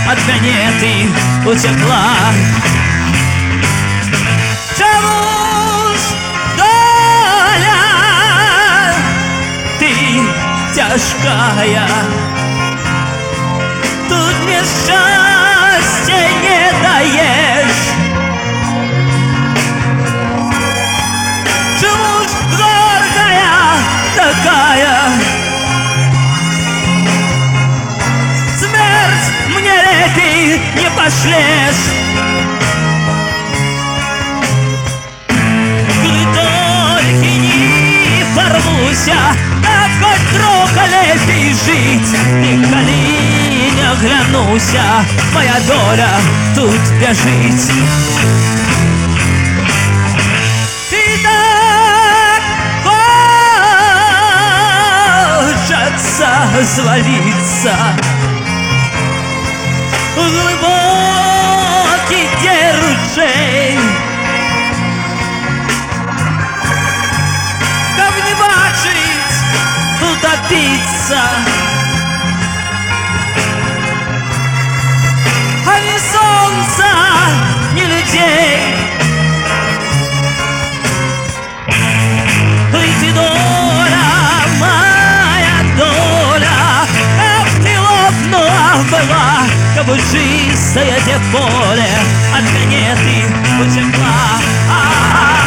от меня ты утекла. Чему ж доля ты тяжкая? Тут мне счастья не даешь. Чему ж гордая такая? Смерть мне лепей не пошлешь. Только не порвуся, так хоть трохи лепей жить. И коли не оглянуся, моя доля тут бежить. И так хочется свалиться в глубокий ручей, как не бачить, утопиться, а ни солнца, ни людей. Ты доля, моя доля, как ты лопнула была, как бы чистое поле, от меня ты утекла.